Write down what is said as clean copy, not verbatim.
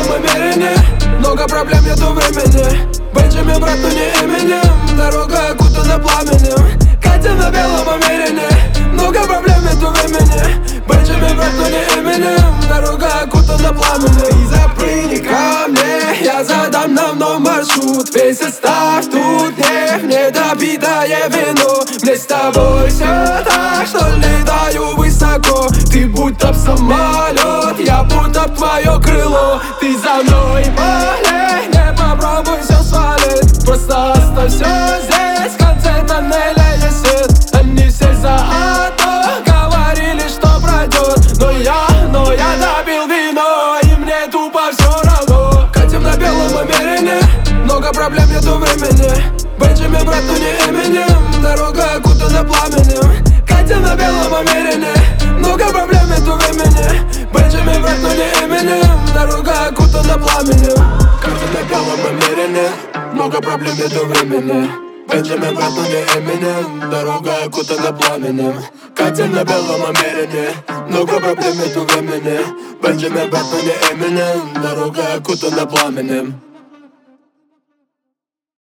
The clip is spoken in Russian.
белом намерении. Много проблем, нету времени. Бенджамин, брат, но не Эминем. Дорога окутана пламенем. Катя на белом намерении. Много проблем, нету времени. Бенджамин, брат, но не Эминем. Дорога окутана пламенем. И запрыгни ко мне, я задам нам новый маршрут. Весь состав тут не допитое вино. Мне с тобой все так, что летаю высоко. Ты будто б самолет, я будто б твое крыло. Ты за мной полей, не попробуй все свалить. Просто оставь все здесь, в конце тоннеля есть свет. Они все за одно говорили, что пройдет. Но я допил вино, и мне тупо все равно. Катим на белом намерении. Много проблем, нету времени. Бенджамин, брат, но не Эминем. Дорога окутана пламенем. Катя на белом намерении. Много проблем, нету времени. Бенджамин, брат, но не Эминем. Дорога окутана пламенем. Катя на белом намерении. Много проблем, нету времени. Бенджамин, брат, но не Эминем. Дорога окутана пламенем. Катя на белом намерении. Много проблем, нету времени. Бенджамин, брат, но не Эминем. Дорога окутана пламенем.